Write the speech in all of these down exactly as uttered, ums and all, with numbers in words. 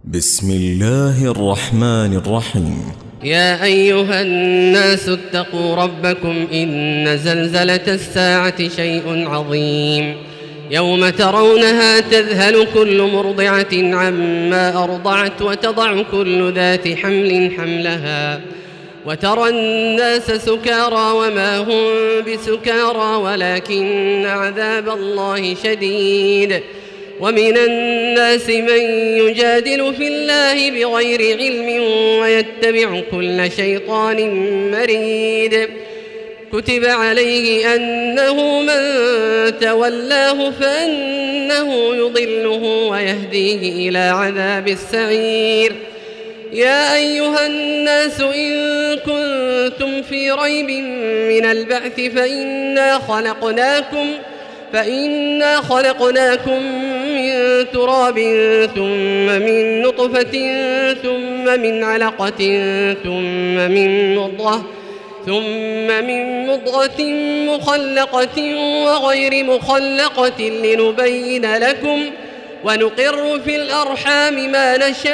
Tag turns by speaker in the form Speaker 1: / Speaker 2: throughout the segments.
Speaker 1: بسم الله الرحمن الرحيم.
Speaker 2: يا أيها الناس اتقوا ربكم إن زلزلة الساعة شيء عظيم يوم ترونها تذهل كل مرضعة عما أرضعت وتضع كل ذات حمل حملها وترى الناس سكارى وما هم بسكارى ولكن عذاب الله شديد ومن الناس من يجادل في الله بغير علم ويتبع كل شيطان مريد كتب عليه أنه من تولاه فأنه يضله ويهديه إلى عذاب السعير. يا أيها الناس إن كنتم في ريب من البعث فإنا خلقناكم فإنا خلقناكم من تراب ثم من نطفة ثم من علقة ثم من مضغة ثم من مضغة مخلقة وغير مخلقة لنبين لكم ونقر في الأرحام ما نشاء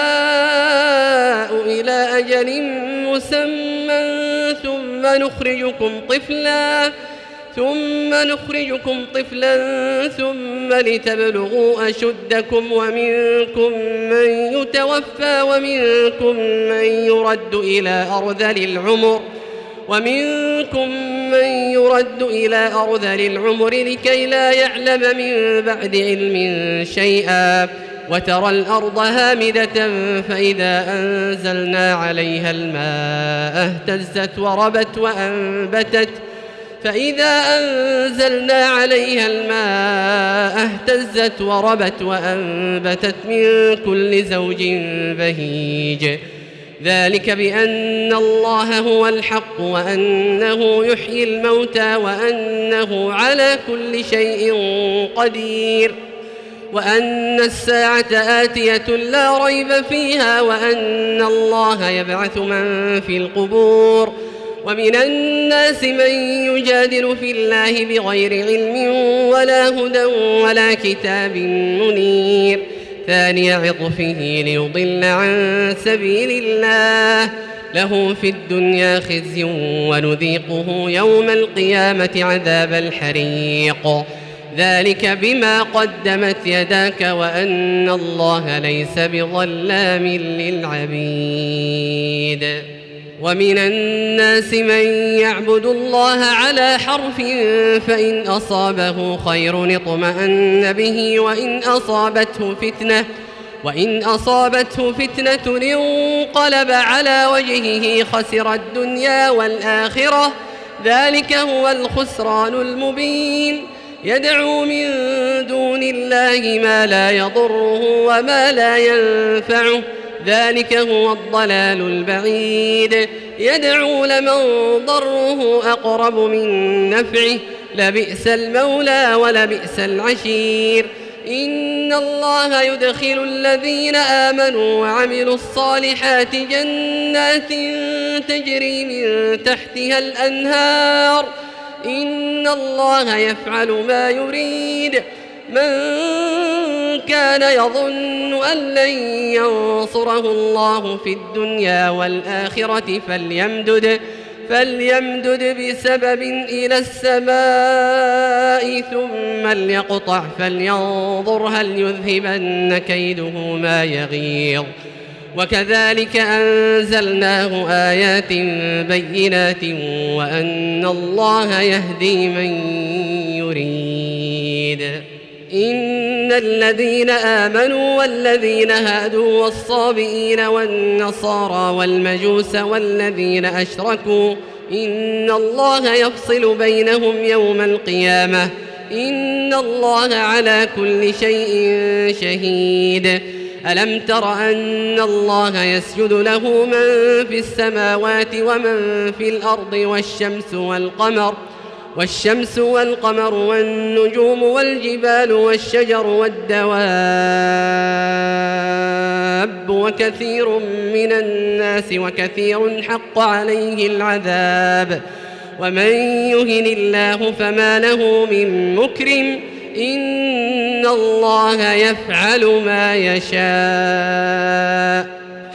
Speaker 2: إلى أجل مسمى ثم نخرجكم طفلا ثم نخرجكم طفلا ثم لتبلغوا أشدكم ومنكم من يتوفى ومنكم من يرد إلى أرذل العمر ومنكم من يرد إلى أرذل العمر لكي لا يعلم من بعد علم شيئا وترى الأرض هامدة فإذا أنزلنا عليها الماء اهتزت وربت وأنبتت فإذا أنزلنا عليها الماء اهتزت وربت وأنبتت من كل زوج بهيج ذلك بأن الله هو الحق وأنه يحيي الموتى وأنه على كل شيء قدير وأن الساعة آتية لا ريب فيها وأن الله يبعث من في القبور ومن الناس من يجادل في الله بغير علم ولا هدى ولا كتاب منير ثاني عطفه ليضل عن سبيل الله له في الدنيا خزي ونذيقه يوم القيامة عذاب الحريق ذلك بما قدمت يداك وأن الله ليس بظلام للعبيد. ومن الناس من يعبد الله على حرف فإن أصابه خير اطمأن به وإن أصابته فتنة وإن أصابته فتنة انقلب على وجهه خسر الدنيا والآخرة ذلك هو الخسران المبين يدعو من دون الله ما لا يضره وما لا ينفعه ذلك هو الضلال البعيد يدعو لمن ضره أقرب من نفعه لبئس المولى ولبئس العشير. إن الله يدخل الذين آمنوا وعملوا الصالحات جنات تجري من تحتها الأنهار إن الله يفعل ما يريد. من كان يظن أن لن ينصره الله في الدنيا والآخرة فليمدد, فليمدد بسبب إلى السماء ثم ليقطع فلينظر هل يذهبن كيده ما يغيظ وكذلك أنزلناه آيات بينات وأن الله يهدي من يريد. إن الذين آمنوا والذين هادوا والصابئين والنصارى والمجوس والذين أشركوا إن الله يفصل بينهم يوم القيامة إن الله على كل شيء شهيد. ألم تر أن الله يسجد له من في السماوات ومن في الأرض والشمس والقمر والشمس والقمر والنجوم والجبال والشجر والدواب وكثير من الناس وكثير حق عليه العذاب ومن يهن الله فما له من مكرم إن الله يفعل ما يشاء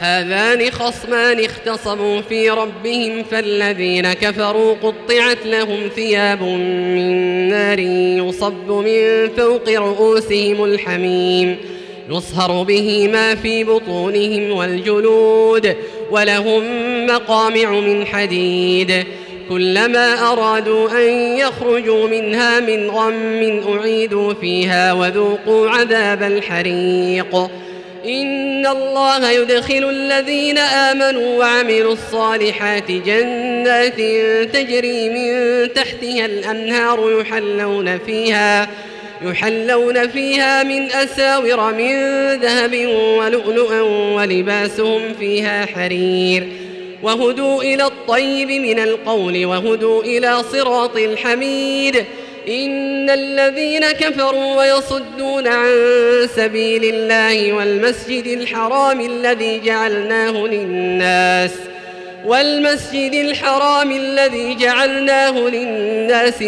Speaker 2: هذان خصمان اختصموا في ربهم فالذين كفروا قطعت لهم ثياب من نار يصب من فوق رؤوسهم الحميم يصهر به ما في بطونهم والجلود ولهم مقامع من حديد كلما أرادوا أن يخرجوا منها من غم أعيدوا فيها وذوقوا عذاب الحريق إن الله يدخل الذين آمنوا وعملوا الصالحات جنات تجري من تحتها الأنهار يحلون فيها يحلون فيها من أساور من ذهب ولؤلؤا ولباسهم فيها حرير وهدوا إلى الطيب من القول وهدوا إلى صراط الحميد إن الذين كفروا ويصدون عن سبيل الله والمسجد الحرام الذي جعلناه للناس والمسجد الحرام الذي جعلناه للناس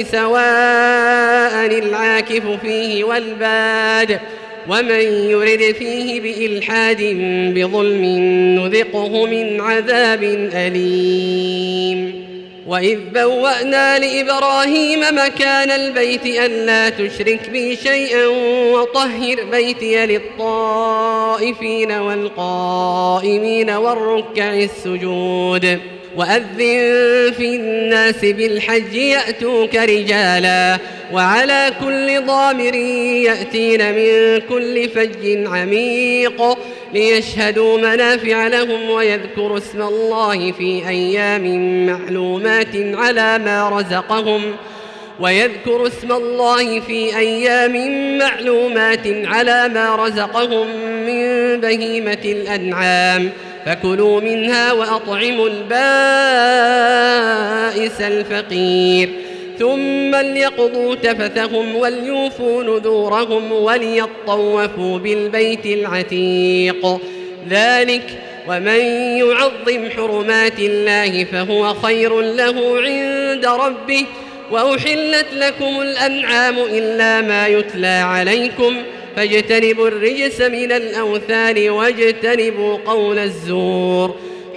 Speaker 2: سواء العاكف فيه والباد ومن يرد فيه بإلحاد بظلم نذقه من عذاب أليم وإذ بوأنا لإبراهيم مكان البيت ألا تشرك بي شيئا وطهر بيتي للطائفين والقائمين والركع السجود وأذن في الناس بالحج يأتوك رجالا وعلى كل ضامر يأتين من كل فج عميق ليشهدوا منافع لهم ويذكروا اسم الله في أيام معلومات على ما رزقهم ويذكروا اسم الله في أيام معلومات على ما رزقهم من بهيمة الأنعام فكلوا منها وأطعموا البائس الفقير ثم ليقضوا تفثهم وليوفوا نذورهم وليطوفوا بالبيت العتيق ذلك ومن يعظم حرمات الله فهو خير له عند ربه وأحلت لكم الأنعام إلا ما يتلى عليكم فاجتنبوا الرجس من الأوثان واجتنبوا قول الزور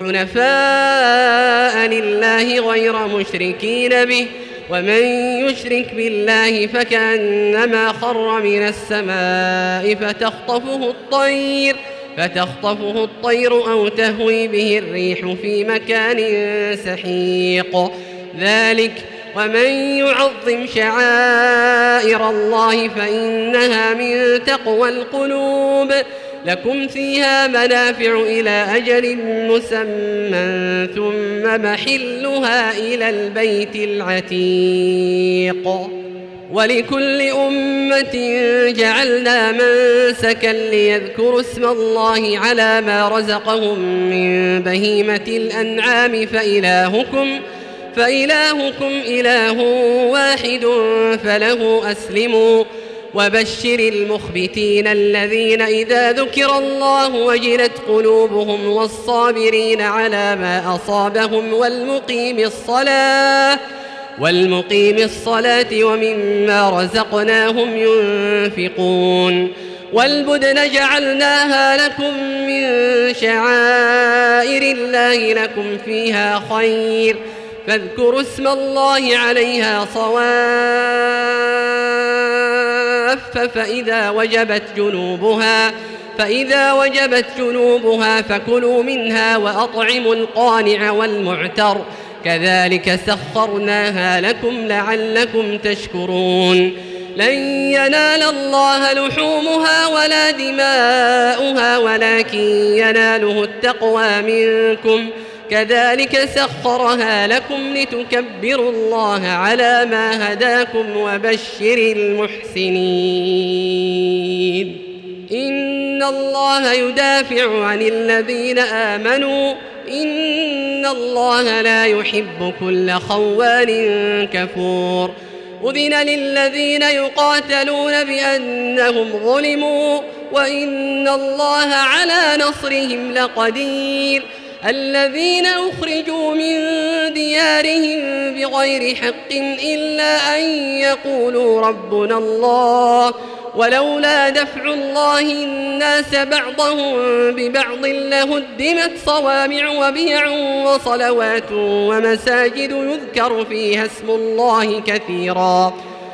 Speaker 2: حنفاء لله غير مشركين به ومن يشرك بالله فكأنما خر من السماء فتخطفه الطير فتخطفه الطير أو تهوي به الريح في مكان سحيق ذلك ومن يعظم شعائر الله فإنها من تقوى القلوب لكم فيها منافع إلى أجل مسمى ثم محلها إلى البيت العتيق ولكل أمة جعلنا منسكا ليذكروا اسم الله على ما رزقهم من بهيمة الأنعام فإلهكم فإلهكم إله واحد فله أسلموا وبشر المخبتين الذين إذا ذكر الله وجلت قلوبهم والصابرين على ما أصابهم والمقيم الصلاة والمقيم الصلاة ومما رزقناهم ينفقون والبدن جعلناها لكم من شعائر الله لكم فيها خير فاذكروا اسم الله عليها صواف فإذا وجبت جنوبها فإذا وجبت جنوبها فكلوا منها وأطعموا القانع والمعتر كذلك سخرناها لكم لعلكم تشكرون لن ينال الله لحومها ولا دماؤها ولكن يناله التقوى منكم كذلك سخرها لكم لتكبروا الله على ما هداكم وبشر المحسنين إن الله يدافع عن الذين آمنوا إن الله لا يحب كل خوان كفور أذن للذين يقاتلون بأنهم ظلموا وإن الله على نصرهم لقدير الذين أخرجوا من ديارهم بغير حق إلا أن يقولوا ربنا الله ولولا دفع الله الناس بعضهم ببعض لهدمت صوامع وبيع وصلوات ومساجد يذكر فيها اسم الله كثيرا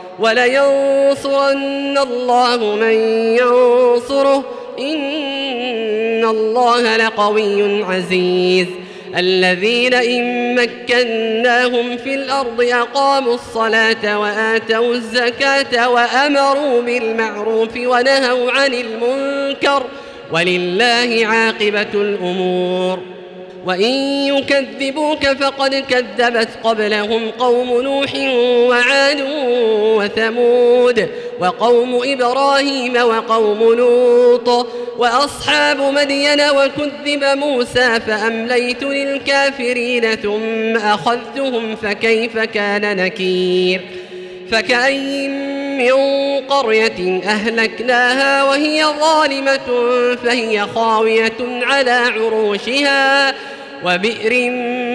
Speaker 2: ولينصرن الله من ينصره إن الله لقوي عزيز. الذين إن مكناهم في الأرض أقاموا الصلاة وآتوا الزكاة وأمروا بالمعروف ونهوا عن المنكر ولله عاقبة الأمور. وإن يكذبوك فقد كذبت قبلهم قوم نوح وعاد وثمود وقوم إبراهيم وقوم لوط وأصحاب مدين وكذب موسى فأمليت للكافرين ثم أخذتهم فكيف كان نكير. فكأي من قرية أهلكناها وهي ظالمة فهي خاوية على عروشها وبئر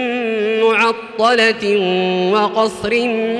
Speaker 2: معطلة وقصر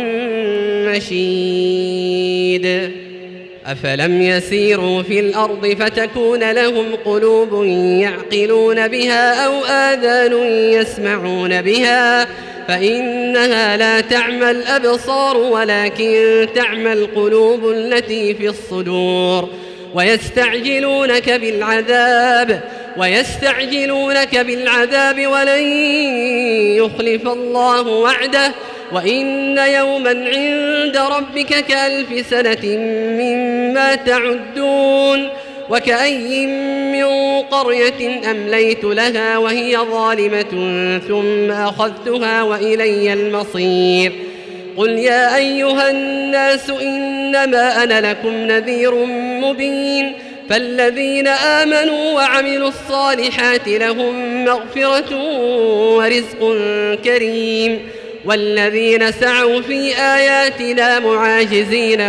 Speaker 2: مشيد. أفلم يسيروا في الأرض فتكون لهم قلوب يعقلون بها أو آذان يسمعون بها فإنها لا تعمى الأبصار ولكن تعمى القلوب التي في الصدور. ويستعجلونك بالعذاب ويستعجلونك بالعذاب ولن يخلف الله وعده وإن يوما عند ربك كألف سنة مما تعدون. وكأي من قرية أمليت لها وهي ظالمة ثم أخذتها وإلي المصير. قل يا أيها الناس إنما أنا لكم نذير مبين. فالذين آمنوا وعملوا الصالحات لهم مغفرة ورزق كريم والذين سعوا في آياتنا معاجزين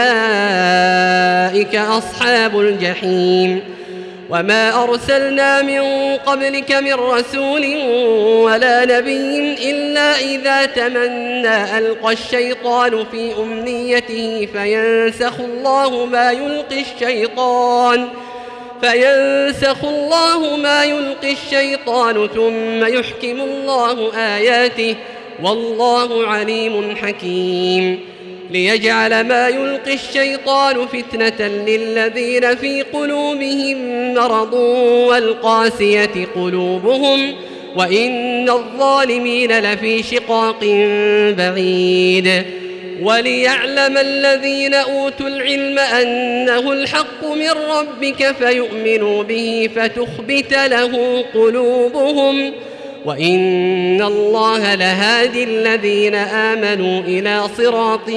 Speaker 2: أولئك أصحاب الجحيم. وما أرسلنا من قبلك من رسول ولا نبي إلا إذا تمنى ألقى الشيطان في أمنيته فينسخ الله ما يلقي الشيطان فينسخ الله ما يلقي الشيطان ثم يحكم الله آياته والله عليم حكيم. ليجعل ما يلقي الشيطان فتنة للذين في قلوبهم مرض والقاسية قلوبهم وإن الظالمين لفي شقاق بعيد. وليعلم الذين أوتوا العلم أنه الحق من ربك فيؤمنوا به فتخبت له قلوبهم وإن الله لهادي الذين آمنوا إلى صراط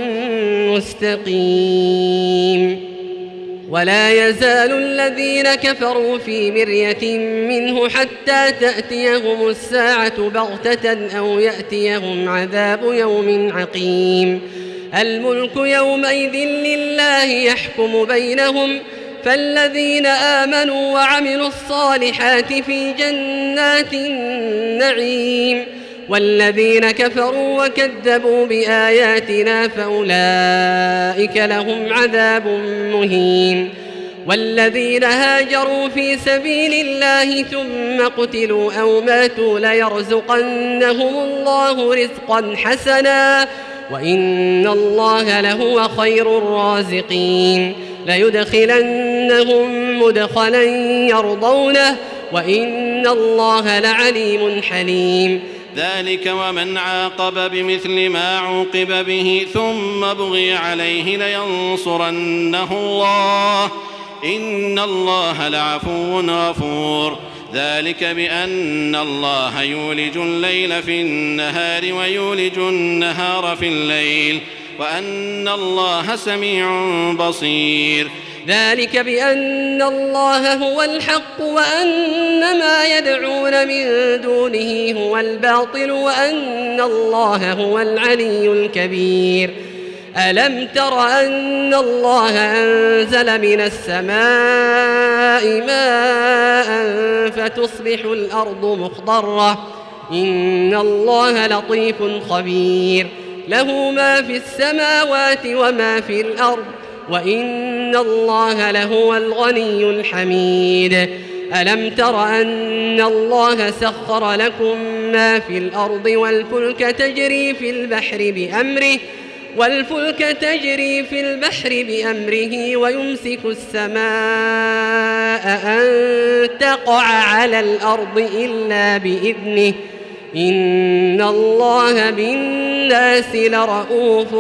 Speaker 2: مستقيم. ولا يزال الذين كفروا في مرية منه حتى تأتيهم الساعة بغتة أو يأتيهم عذاب يوم عقيم. الملك يومئذ لله يحكم بينهم فالذين آمنوا وعملوا الصالحات في جنات النعيم والذين كفروا وكذبوا بآياتنا فأولئك لهم عذاب مهين. والذين هاجروا في سبيل الله ثم قتلوا أو ماتوا ليرزقنهم الله رزقا حسنا وإن الله لهو خير الرازقين. ليدخلنهم مدخلا يرضونه وإن الله لعليم حليم.
Speaker 3: ذلك ومن عاقب بمثل ما عوقب به ثم بغي عليه لينصرنه الله إن الله لعفو غفور. ذلك بأن الله يولج الليل في النهار ويولج النهار في الليل وأن الله سميع بصير.
Speaker 2: ذلك بأن الله هو الحق وأن ما يدعون من دونه هو الباطل وأن الله هو العلي الكبير. ألم تر أن الله أنزل من السماء ماء فتصبح الأرض مخضرة إن الله لطيف خبير. له ما في السماوات وما في الأرض وإن الله لهو الغني الحميد. ألم تر أن الله سخر لكم ما في الأرض والفلك تجري في البحر بأمره والفلك تجري في البحر بأمره ويمسك السماء أن تقع على الأرض إلا بإذنه إن الله بالناس لرءوف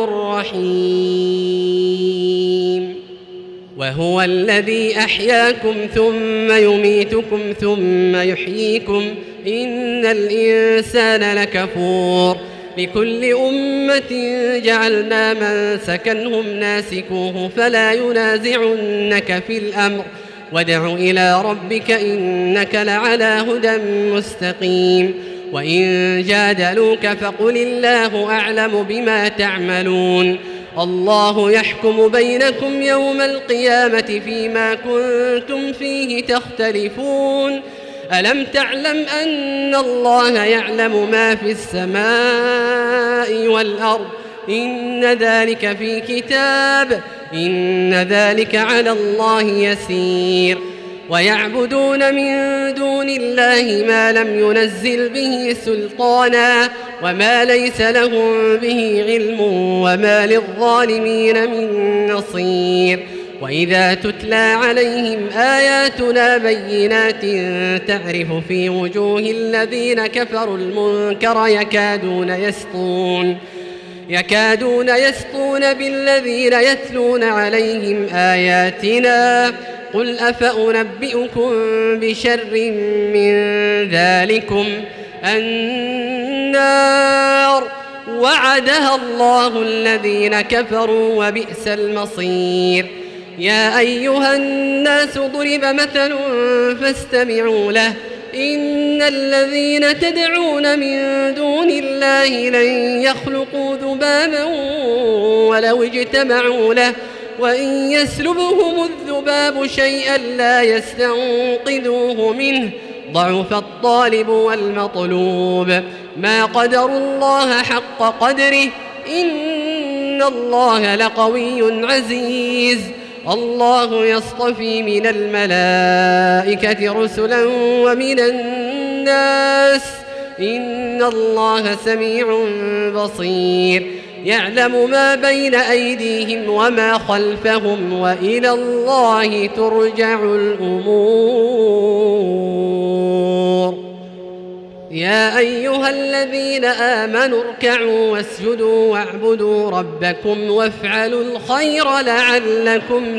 Speaker 2: رحيم. وهو الذي أحياكم ثم يميتكم ثم يحييكم إن الإنسان لكفور. لكل أمة جعلنا من سكنهم ناسكوه فلا ينازعنك في الأمر وادع إلى ربك إنك لعلى هدى مستقيم. وإن جادلوك فقل الله أعلم بما تعملون الله يحكم بينكم يوم القيامة فيما كنتم فيه تختلفون. ألم تعلم أن الله يعلم ما في السماء والأرض إن ذلك في كتاب إن ذلك على الله يسير. ويعبدون من دون الله ما لم ينزل به سلطانا وما ليس لهم به علم وما للظالمين من نصير. وإذا تتلى عليهم آياتنا بينات تعرف في وجوه الذين كفروا المنكر يكادون يسطون يكادون يسطون بالذين يتلون عليهم آياتنا قل أفأنبئكم بشر من ذلكم النار وعدها الله الذين كفروا وبئس المصير. يا أيها الناس ضرب مثل فاستمعوا له إن الذين تدعون من دون الله لن يخلقوا ذبابا ولو اجتمعوا له وإن يسلبهم الذباب شيئا لا يستنقذوه منه ضعف الطالب والمطلوب. ما قدروا الله حق قدره إن الله لقوي عزيز. الله يصطفي من الملائكة رسلا ومن الناس إن الله سميع بصير. يعلم ما بين أيديهم وما خلفهم وإلى الله ترجع الأمور. يا أيها الذين آمنوا اركعوا واسجدوا واعبدوا ربكم وافعلوا الخير لعلكم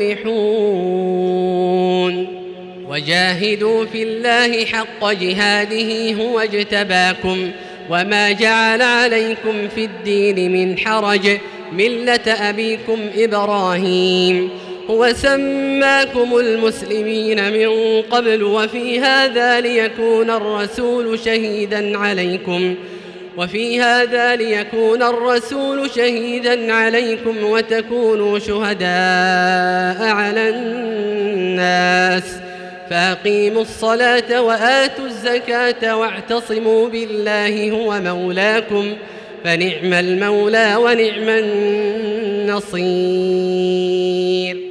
Speaker 2: تفلحون. وجاهدوا في الله حق جهاده هو اجتباكم وما جعل عليكم في الدين من حرج ملة أبيكم إبراهيم هو سماكم المسلمين من قبل وفي هذا ليكون الرسول شهيدا عليكم وفي هذا ليكون الرسول شهيدا عليكم وتكونوا شهداء على الناس فأقيموا الصلاة وآتوا الزكاة واعتصموا بالله هو مولاكم فنعم المولى ونعم النصير.